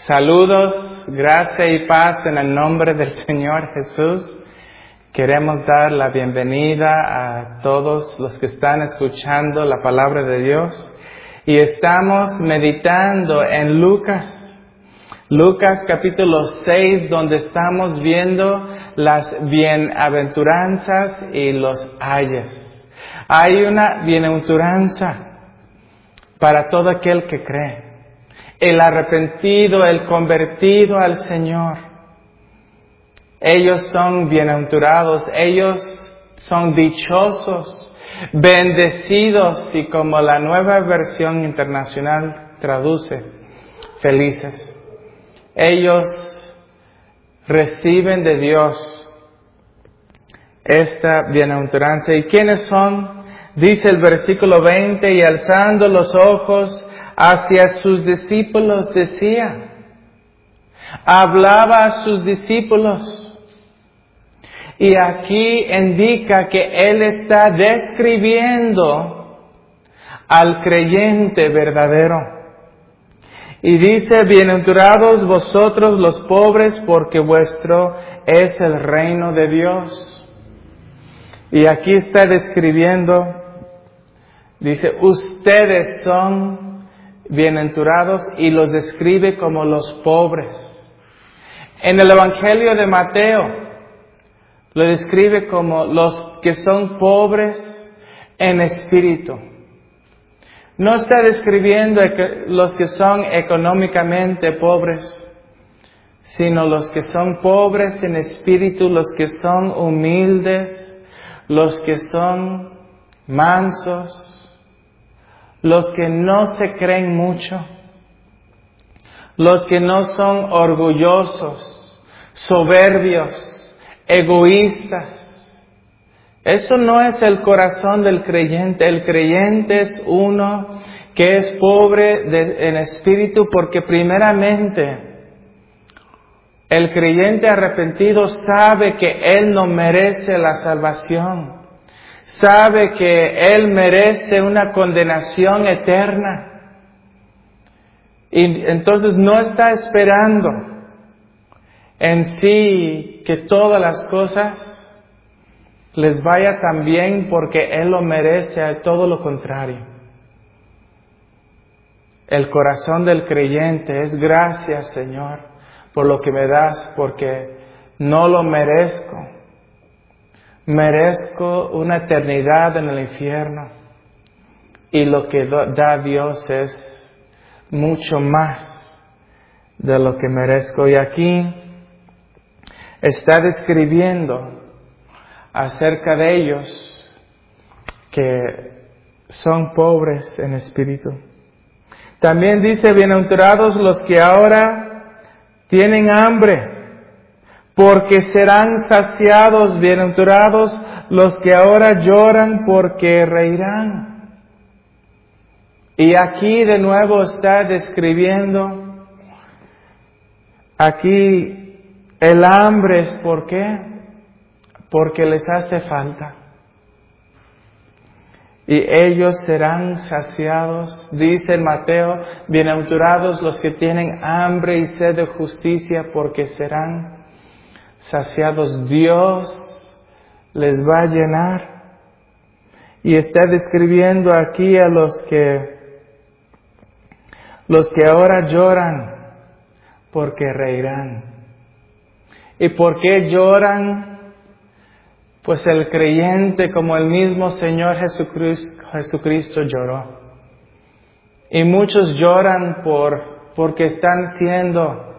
Saludos, gracia y paz en el nombre del Señor Jesús. Queremos dar la bienvenida a todos los que están escuchando la palabra de Dios. Y estamos meditando en Lucas capítulo 6, donde estamos viendo las bienaventuranzas y los ayes. Hay una bienaventuranza para todo aquel que cree. El arrepentido, el convertido al Señor. Ellos son bienaventurados, ellos son dichosos, bendecidos y como la nueva versión internacional traduce, felices. Ellos reciben de Dios esta bienaventuranza. ¿Y quiénes son? Dice el versículo 20, y alzando los ojos hacia sus discípulos decía, hablaba a sus discípulos. Y aquí indica que Él está describiendo al creyente verdadero. Y dice, bienaventurados vosotros los pobres, porque vuestro es el reino de Dios. Y aquí está describiendo, dice, ustedes son bienaventurados, y los describe como los pobres. En el Evangelio de Mateo lo describe como los que son pobres en espíritu. No está describiendo los que son económicamente pobres, sino los que son pobres en espíritu, los que son humildes, los que son mansos, los que no se creen mucho, los que no son orgullosos, soberbios, egoístas. Eso no es el corazón del creyente. El creyente es uno que es pobre en espíritu, porque primeramente el creyente arrepentido sabe que él no merece la salvación. Sabe que él merece una condenación eterna. Y entonces no está esperando en sí que todas las cosas les vaya tan bien porque él lo merece, a todo lo contrario. El corazón del creyente es gracias, Señor, por lo que me das, porque no lo merezco. Merezco una eternidad en el infierno, y lo que da Dios es mucho más de lo que merezco. Y aquí está describiendo acerca de ellos que son pobres en espíritu. También dice, bienaventurados los que ahora tienen hambre, porque serán saciados. Bienaventurados los que ahora lloran, porque reirán. Y aquí de nuevo está describiendo, aquí el hambre es ¿por qué? Porque les hace falta. Y ellos serán saciados. Dice en Mateo, bienaventurados los que tienen hambre y sed de justicia, porque serán saciados. Dios les va a llenar. Y está describiendo aquí a los que ahora lloran, porque reirán. ¿Y por qué lloran? Pues el creyente, como el mismo Señor Jesucristo lloró. Y muchos lloran porque están siendo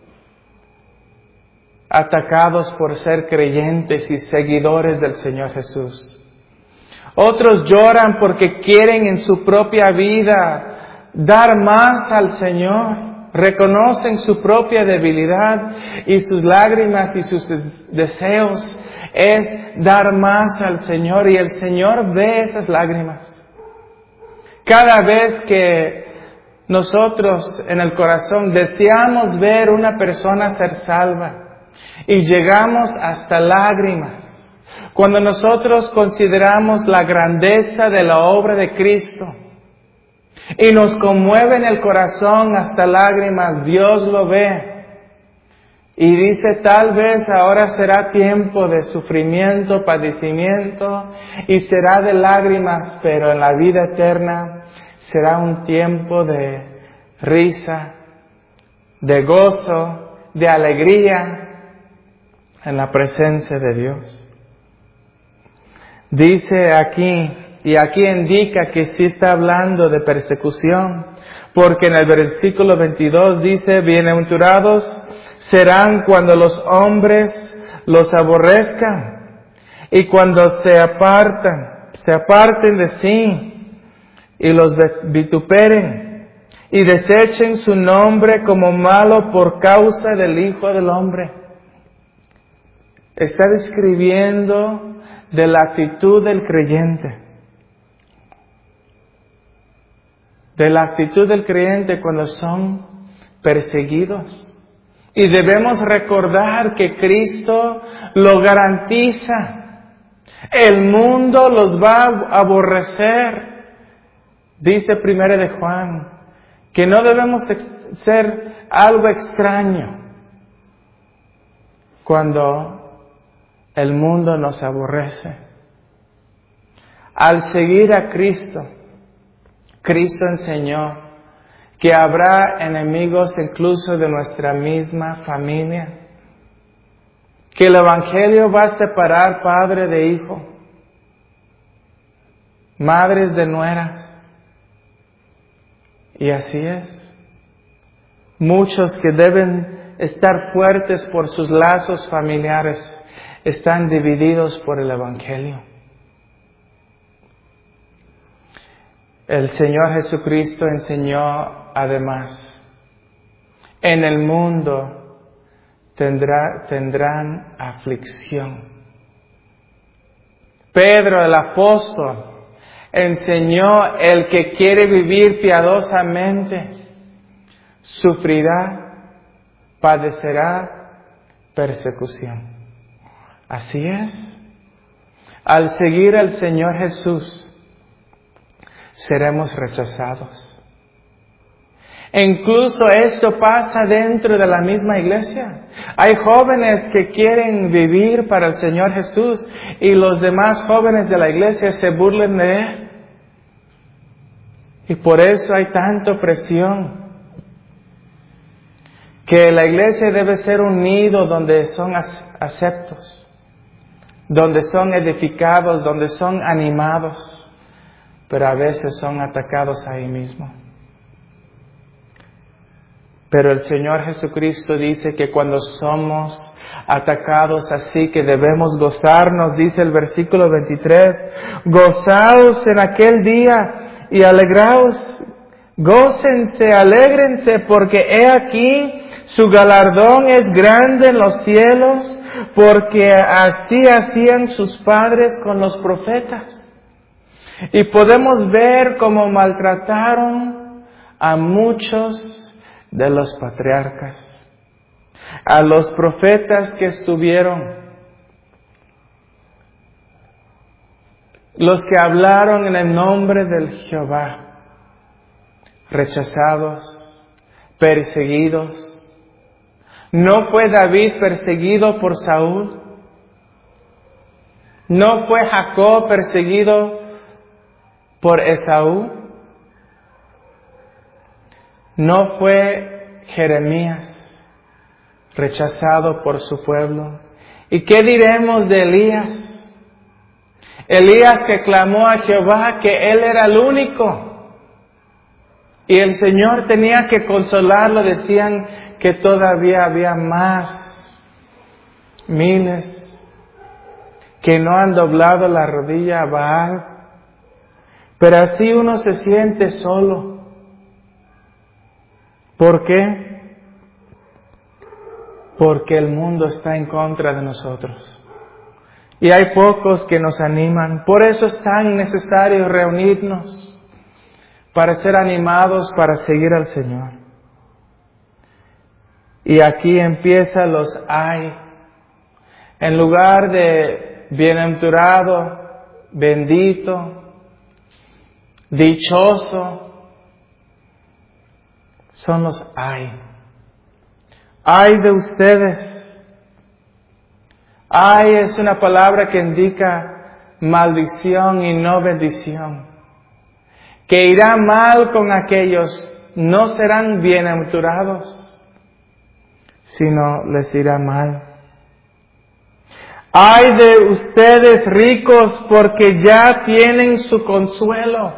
atacados por ser creyentes y seguidores del Señor Jesús. Otros lloran porque quieren en su propia vida dar más al Señor. Reconocen su propia debilidad, y sus lágrimas y sus deseos es dar más al Señor, y el Señor ve esas lágrimas. Cada vez que nosotros en el corazón deseamos ver una persona ser salva y llegamos hasta lágrimas, cuando nosotros consideramos la grandeza de la obra de Cristo, y nos conmueve en el corazón hasta lágrimas. Dios lo ve y dice, tal vez ahora será tiempo de sufrimiento, padecimiento y será de lágrimas, pero en la vida eterna será un tiempo de risa, de gozo, de alegría en la presencia de Dios. Dice aquí, y aquí indica que sí está hablando de persecución, porque en el versículo 22 dice, bienaventurados serán cuando los hombres los aborrezcan y cuando se aparten de sí y los vituperen y desechen su nombre como malo por causa del Hijo del Hombre. Está describiendo de la actitud del creyente. De la actitud del creyente cuando son perseguidos. Y debemos recordar que Cristo lo garantiza. El mundo los va a aborrecer. Dice 1 de Juan, que no debemos ser algo extraño cuando el mundo nos aborrece. Al seguir a Cristo, Cristo enseñó que habrá enemigos incluso de nuestra misma familia, que el Evangelio va a separar padre de hijo, madres de nueras, y así es. Muchos que deben estar fuertes por sus lazos familiares están divididos por el Evangelio. El Señor Jesucristo enseñó además, en el mundo tendrán aflicción. Pedro, el apóstol, enseñó, el que quiere vivir piadosamente, sufrirá, padecerá persecución. Así es. Al seguir al Señor Jesús, seremos rechazados. E incluso esto pasa dentro de la misma iglesia. Hay jóvenes que quieren vivir para el Señor Jesús y los demás jóvenes de la iglesia se burlan de Él. Y por eso hay tanta presión. Que la iglesia debe ser un nido donde son aceptos, donde son edificados, donde son animados. Pero a veces son atacados ahí mismo. Pero el Señor Jesucristo dice que cuando somos atacados así, que debemos gozarnos, dice el versículo 23, gozaos en aquel día y alegraos, gócense, alégrense, porque he aquí su galardón es grande en los cielos, porque así hacían sus padres con los profetas. Y podemos ver cómo maltrataron a muchos de los patriarcas, a los profetas que estuvieron, los que hablaron en el nombre del Jehová, rechazados, perseguidos. ¿No fue David perseguido por Saúl? ¿No fue Jacob perseguido por Esaú? ¿No fue Jeremías rechazado por su pueblo? ¿Y qué diremos de Elías? Elías que clamó a Jehová que él era el único. Y el Señor tenía que consolarlo. Decían que todavía había más, miles, que no han doblado la rodilla a Baal. Pero así uno se siente solo. ¿Por qué? Porque el mundo está en contra de nosotros. Y hay pocos que nos animan. Por eso es tan necesario reunirnos para ser animados para seguir al Señor. Y aquí empieza los ay. En lugar de bienaventurado, bendito, dichoso, son los ay. Ay de ustedes. Ay es una palabra que indica maldición y no bendición. Que irá mal con aquellos, no serán bienaventurados, sino les irá mal. Ay de ustedes ricos, porque ya tienen su consuelo.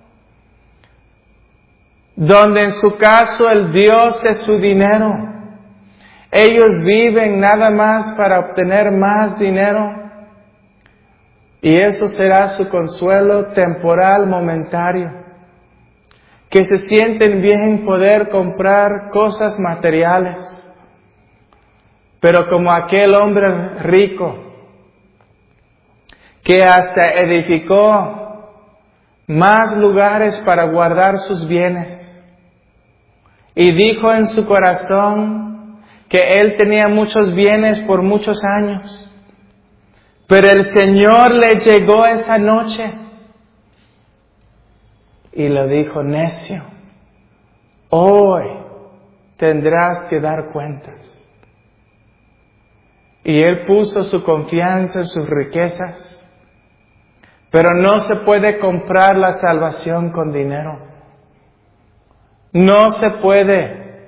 Donde en su caso el Dios es su dinero. Ellos viven nada más para obtener más dinero. Y eso será su consuelo temporal, momentario. Que se sienten bien en poder comprar cosas materiales. Pero como aquel hombre rico, que hasta edificó más lugares para guardar sus bienes. Y dijo en su corazón que él tenía muchos bienes por muchos años. Pero el Señor le llegó esa noche y le dijo: necio, hoy tendrás que dar cuentas. Y él puso su confianza en sus riquezas. Pero no se puede comprar la salvación con dinero. No se puede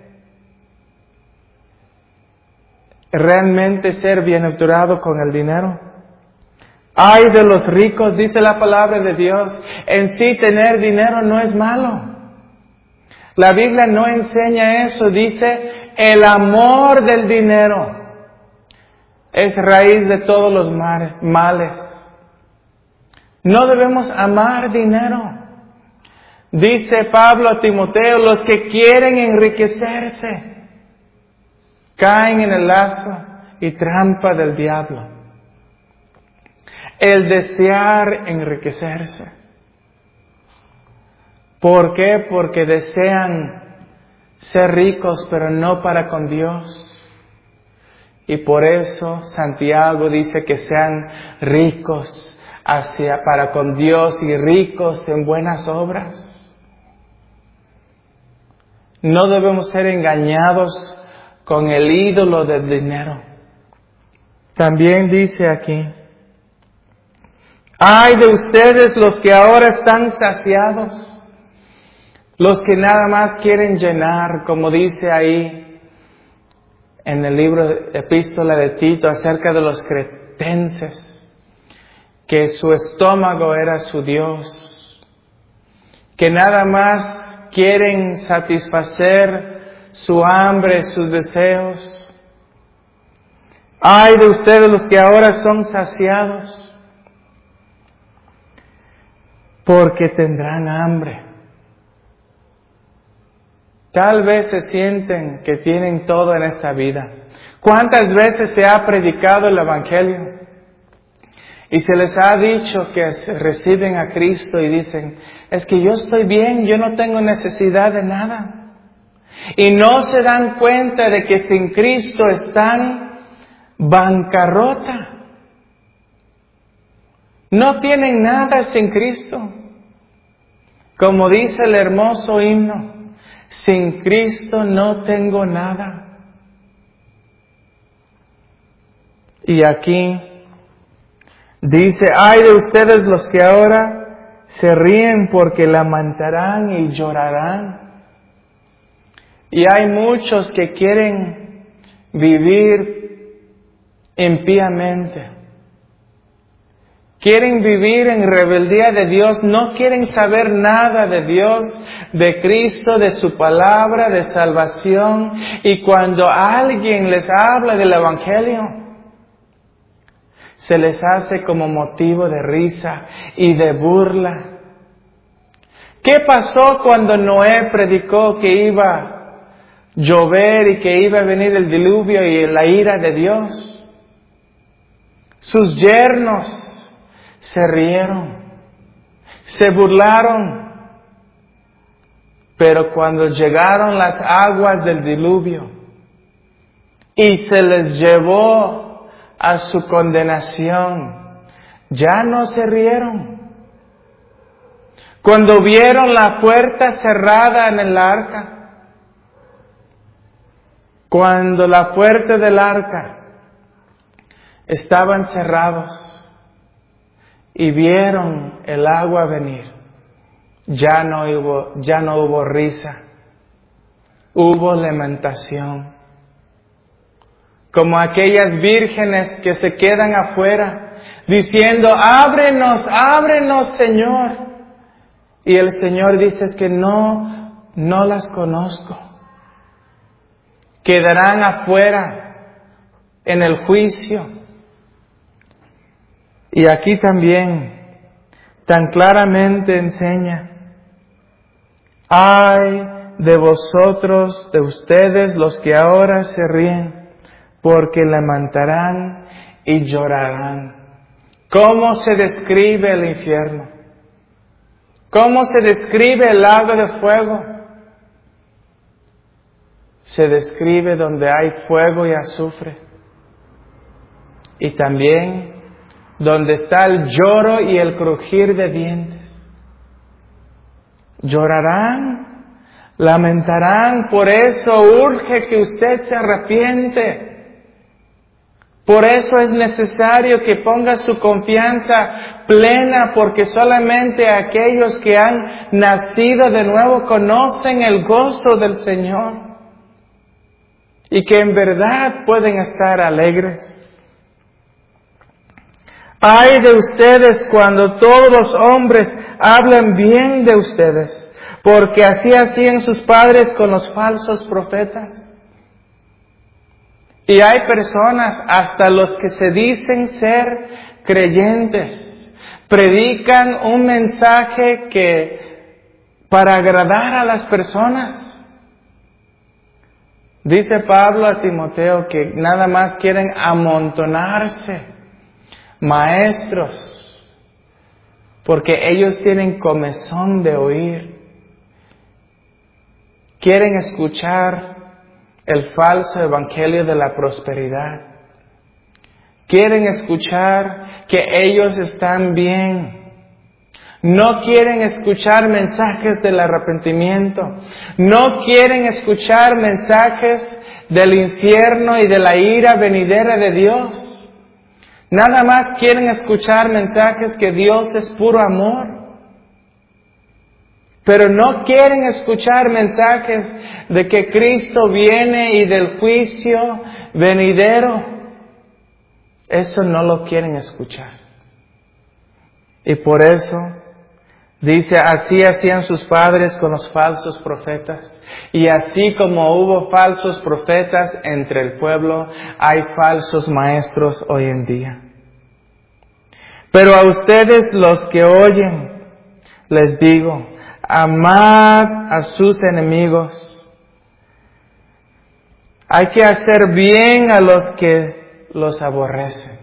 realmente ser bienaventurado con el dinero. Ay de los ricos, dice la palabra de Dios. En sí tener dinero no es malo. La Biblia no enseña eso. Dice, el amor del dinero es raíz de todos los males. No debemos amar dinero. Dice Pablo a Timoteo, los que quieren enriquecerse caen en el lazo y trampa del diablo. El desear enriquecerse. ¿Por qué? Porque desean ser ricos, pero no para con Dios. Y por eso Santiago dice que sean ricos para con Dios y ricos en buenas obras. No debemos ser engañados con el ídolo del dinero. También dice aquí, ay de ustedes los que ahora están saciados, los que nada más quieren llenar, como dice ahí en el libro de Epístola de Tito acerca de los cretenses, que su estómago era su Dios, que nada más quieren satisfacer su hambre, sus deseos. Ay de ustedes los que ahora son saciados, porque tendrán hambre. Tal vez se sienten que tienen todo en esta vida. ¿Cuántas veces se ha predicado el Evangelio? Y se les ha dicho que reciben a Cristo y dicen, es que yo estoy bien, yo no tengo necesidad de nada. Y no se dan cuenta de que sin Cristo están bancarrota. No tienen nada sin Cristo. Como dice el hermoso himno, sin Cristo no tengo nada. Y aquí dice, ay de ustedes los que ahora se ríen porque lamentarán y llorarán. Y hay muchos que quieren vivir impíamente. Quieren vivir en rebeldía de Dios, no quieren saber nada de Dios, de Cristo, de su palabra, de salvación. Y cuando alguien les habla del Evangelio, se les hace como motivo de risa y de burla. ¿Qué pasó cuando Noé predicó que iba a llover y que iba a venir el diluvio y la ira de Dios? Sus yernos se rieron, se burlaron, pero cuando llegaron las aguas del diluvio y se les llevó a su condenación, ya no se rieron. Cuando vieron la puerta cerrada en el arca, cuando la puerta del arca estaban cerrados y vieron el agua venir, ya no hubo risa, hubo lamentación. Como aquellas vírgenes que se quedan afuera diciendo, ábrenos, ábrenos, Señor. Y el Señor dice, es que no las conozco. Quedarán afuera en el juicio. Y aquí también tan claramente enseña, ay de vosotros, de ustedes los que ahora se ríen, porque lamentarán y llorarán. ¿Cómo se describe el infierno? ¿Cómo se describe el lago de fuego? Se describe donde hay fuego y azufre. Y también donde está el lloro y el crujir de dientes. Llorarán, lamentarán, por eso urge que usted se arrepiente. Por eso es necesario que ponga su confianza plena, porque solamente aquellos que han nacido de nuevo conocen el gozo del Señor y que en verdad pueden estar alegres. Ay de ustedes cuando todos los hombres hablan bien de ustedes, porque así hacían sus padres con los falsos profetas. Y hay personas, hasta los que se dicen ser creyentes, predican un mensaje que para agradar a las personas. Dice Pablo a Timoteo que nada más quieren amontonarse maestros, porque ellos tienen comezón de oír. Quieren escuchar el falso evangelio de la prosperidad. Quieren escuchar que ellos están bien. No quieren escuchar mensajes del arrepentimiento. No quieren escuchar mensajes del infierno y de la ira venidera de Dios. Nada más quieren escuchar mensajes que Dios es puro amor. Pero no quieren escuchar mensajes de que Cristo viene y del juicio venidero. Eso no lo quieren escuchar. Y por eso dice, así hacían sus padres con los falsos profetas. Y así como hubo falsos profetas entre el pueblo, hay falsos maestros hoy en día. Pero a ustedes los que oyen, les digo, amad a sus enemigos. Hay que hacer bien a los que los aborrecen.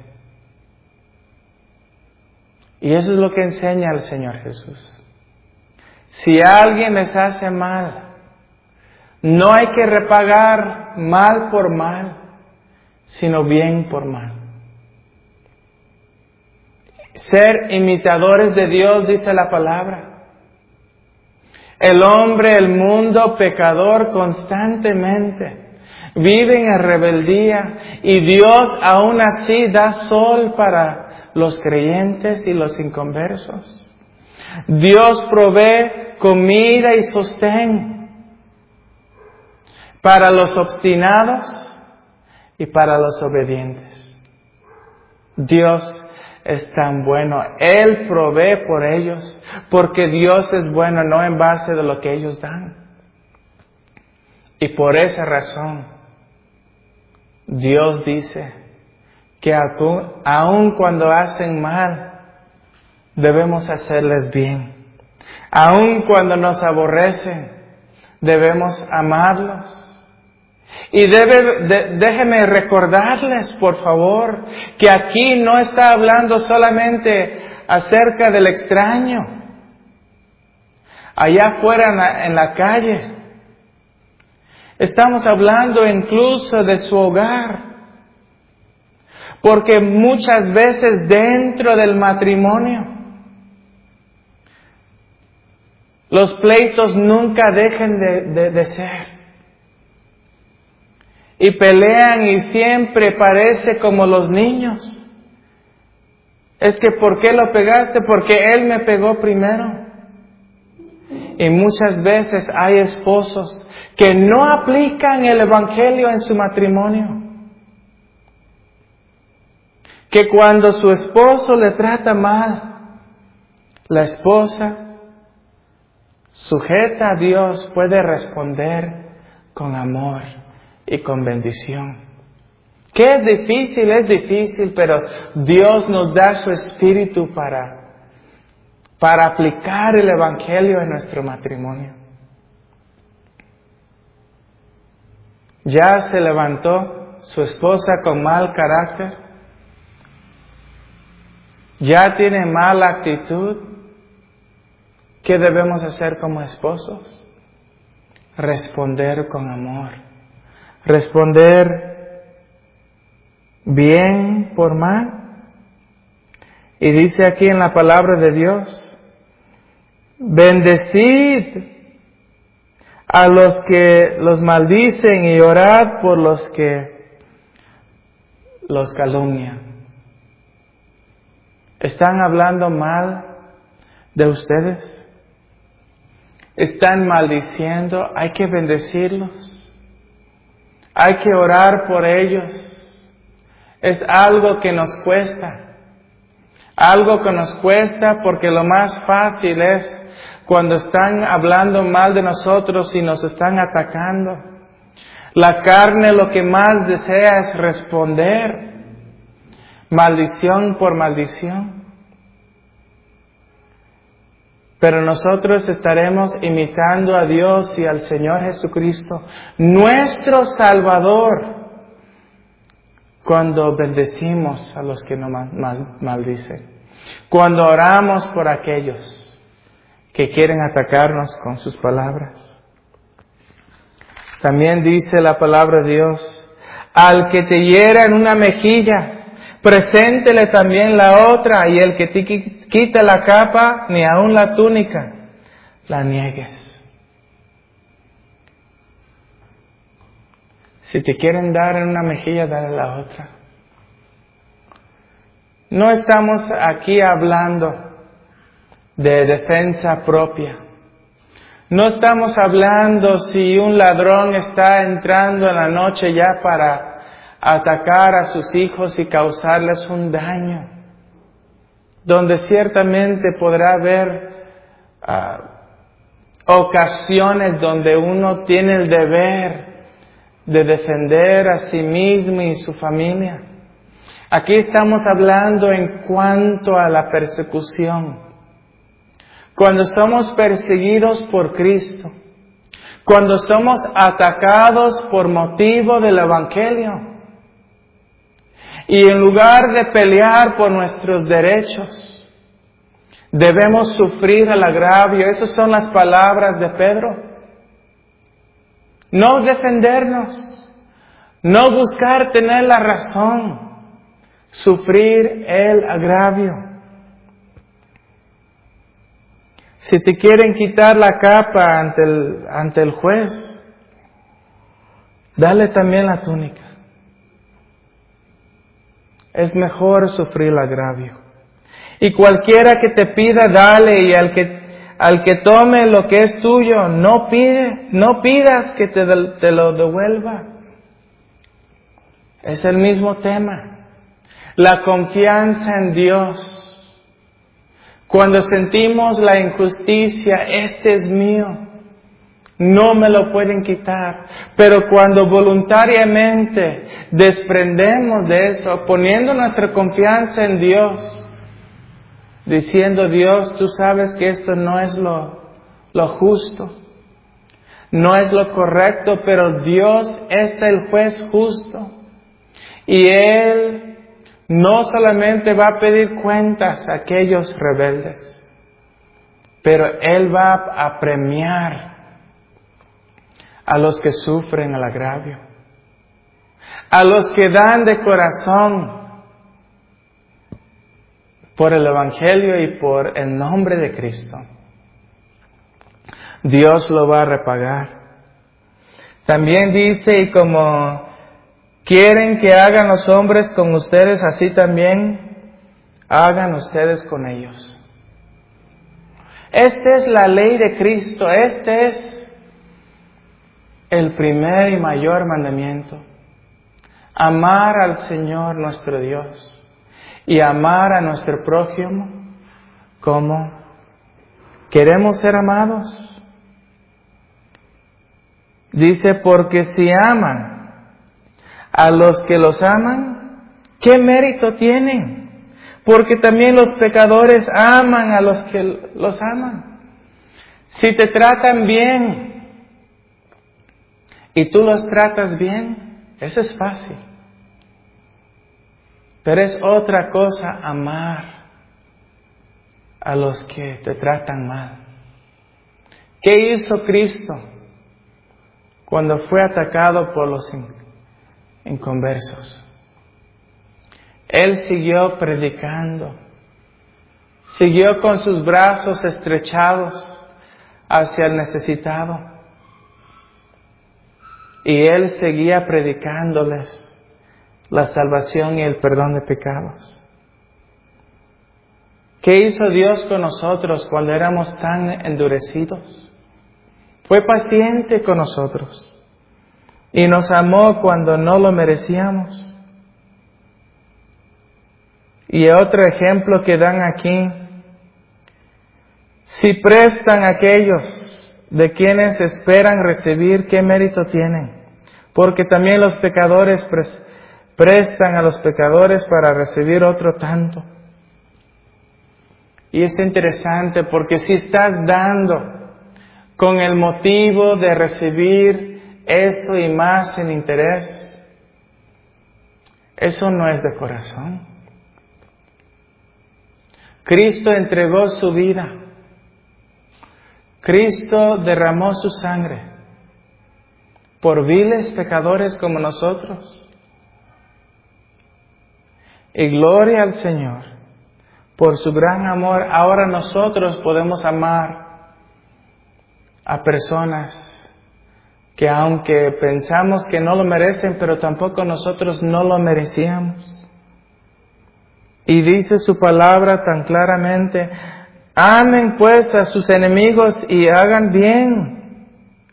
Y eso es lo que enseña el Señor Jesús. Si alguien les hace mal, no hay que repagar mal por mal, sino bien por mal. Ser imitadores de Dios, dice la palabra. El hombre, el mundo pecador constantemente viven en rebeldía y Dios aún así da sol para los creyentes y los inconversos. Dios provee comida y sostén para los obstinados y para los obedientes. Dios es tan bueno. Él provee por ellos, porque Dios es bueno, no en base de lo que ellos dan. Y por esa razón, Dios dice que aun cuando hacen mal, debemos hacerles bien. Aun cuando nos aborrecen, debemos amarlos. Y déjeme recordarles, por favor, que aquí no está hablando solamente acerca del extraño. Allá afuera en la calle, estamos hablando incluso de su hogar. Porque muchas veces dentro del matrimonio, los pleitos nunca dejen de ser. y pelean y siempre parece como los niños. Es que ¿por qué lo pegaste? Porque él me pegó primero. Y muchas veces hay esposos que no aplican el Evangelio en su matrimonio. Que cuando su esposo le trata mal, la esposa, sujeta a Dios, puede responder con amor y con bendición. ¿Qué es difícil? Es difícil, pero Dios nos da su espíritu para aplicar el Evangelio en nuestro matrimonio. ¿Ya se levantó su esposa con mal carácter? ¿Ya tiene mala actitud? ¿Qué debemos hacer como esposos? Responder con amor. Responder bien por mal. Y dice aquí en la palabra de Dios, bendecid a los que los maldicen y orad por los que los calumnian. ¿Están hablando mal de ustedes? ¿Están maldiciendo? Hay que bendecirlos. Hay que orar por ellos. Es algo que nos cuesta. Algo que nos cuesta porque lo más fácil es cuando están hablando mal de nosotros y nos están atacando. La carne lo que más desea es responder. Maldición por maldición. Pero nosotros estaremos imitando a Dios y al Señor Jesucristo, nuestro Salvador, cuando bendecimos a los que nos maldicen, cuando oramos por aquellos que quieren atacarnos con sus palabras. También dice la palabra de Dios, al que te hiera en una mejilla, preséntele también la otra, y el que te quita la capa, ni aun la túnica, la niegues. Si te quieren dar en una mejilla, dale la otra. No estamos aquí hablando de defensa propia. No estamos hablando si un ladrón está entrando en la noche ya para atacar a sus hijos y causarles un daño, donde ciertamente podrá haber ocasiones donde uno tiene el deber de defender a sí mismo y su familia. Aquí estamos hablando en cuanto a la persecución. Cuando somos perseguidos por Cristo, cuando somos atacados por motivo del Evangelio, y en lugar de pelear por nuestros derechos, debemos sufrir el agravio. Esas son las palabras de Pedro. No defendernos, no buscar tener la razón, sufrir el agravio. Si te quieren quitar la capa ante el juez, dale también la túnica. Es mejor sufrir el agravio. Y cualquiera que te pida, dale, y al que tome lo que es tuyo, no pidas que te lo devuelva. Es el mismo tema. La confianza en Dios. Cuando sentimos la injusticia, este es mío, no me lo pueden quitar. Pero cuando voluntariamente desprendemos de eso, poniendo nuestra confianza en Dios, diciendo, Dios, tú sabes que esto no es lo justo, no es lo correcto, pero Dios es el juez justo. Y Él no solamente va a pedir cuentas a aquellos rebeldes, pero Él va a premiar a los que sufren el agravio, a los que dan de corazón por el Evangelio y por el nombre de Cristo. Dios lo va a repagar. También dice, y como quieren que hagan los hombres con ustedes, así también hagan ustedes con ellos. Esta es la ley de Cristo, este es el primer y mayor mandamiento. Amar al Señor nuestro Dios y amar a nuestro prójimo como queremos ser amados. Dice, porque si aman a los que los aman, ¿qué mérito tienen? Porque también los pecadores aman a los que los aman. Si te tratan bien y tú los tratas bien, eso es fácil. Pero es otra cosa amar a los que te tratan mal. ¿Qué hizo Cristo cuando fue atacado por los inconversos? Él siguió predicando, siguió con sus brazos estrechados hacia el necesitado. Y Él seguía predicándoles la salvación y el perdón de pecados. ¿Qué hizo Dios con nosotros cuando éramos tan endurecidos? Fue paciente con nosotros y nos amó cuando no lo merecíamos. Y otro ejemplo que dan aquí, si prestan a aquellos de quienes esperan recibir, ¿qué mérito tienen? Porque también los pecadores prestan a los pecadores para recibir otro tanto. Y es interesante porque si estás dando con el motivo de recibir eso y más en interés, eso no es de corazón. Cristo entregó su vida. Cristo derramó su sangre por viles pecadores como nosotros. Y gloria al Señor por su gran amor. Ahora nosotros podemos amar a personas que aunque pensamos que no lo merecen, pero tampoco nosotros no lo merecíamos. Y dice su palabra tan claramente, amen pues a sus enemigos y hagan bien.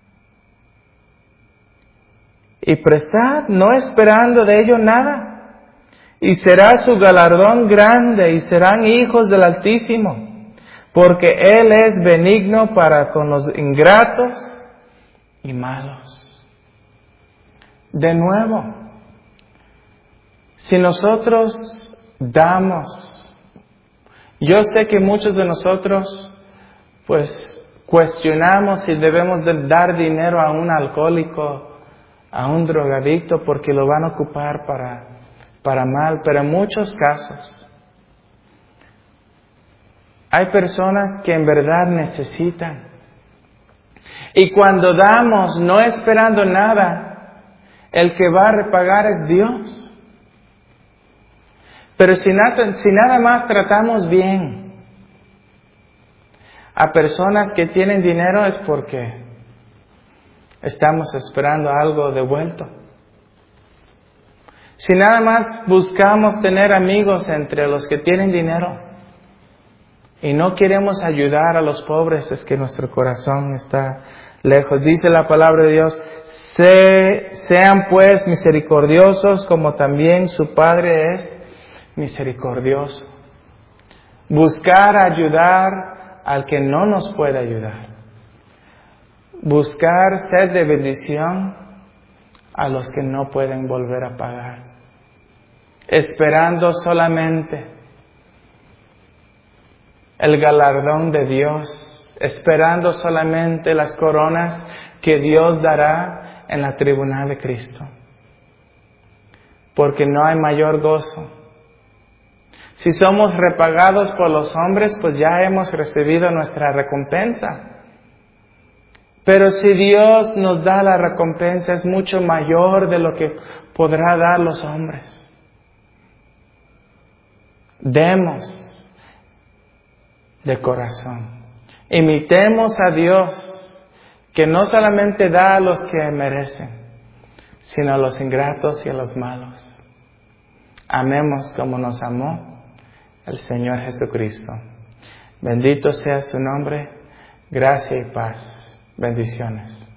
Y prestad, no esperando de ello nada. Y será su galardón grande y serán hijos del Altísimo, porque Él es benigno para con los ingratos y malos. De nuevo, si nosotros damos, yo sé que muchos de nosotros pues cuestionamos si debemos de dar dinero a un alcohólico, a un drogadicto, porque lo van a ocupar para mal, pero en muchos casos hay personas que en verdad necesitan. Y cuando damos, no esperando nada, el que va a repagar es Dios. Pero si nada más tratamos bien a personas que tienen dinero, es porque estamos esperando algo devuelto. Si nada más buscamos tener amigos entre los que tienen dinero y no queremos ayudar a los pobres, es que nuestro corazón está lejos. Dice la palabra de Dios, sean pues misericordiosos como también su Padre es misericordioso. Buscar ayudar al que no nos puede ayudar. Buscar ser de bendición a los que no pueden volver a pagar. Esperando solamente el galardón de Dios. Esperando solamente las coronas que Dios dará en la tribunal de Cristo. Porque no hay mayor gozo. Si somos repagados por los hombres, pues ya hemos recibido nuestra recompensa. Pero si Dios nos da la recompensa, es mucho mayor de lo que podrá dar los hombres. Demos de corazón. Imitemos a Dios, que no solamente da a los que merecen, sino a los ingratos y a los malos. Amemos como nos amó el Señor Jesucristo. Bendito sea su nombre, gracia y paz. Bendiciones.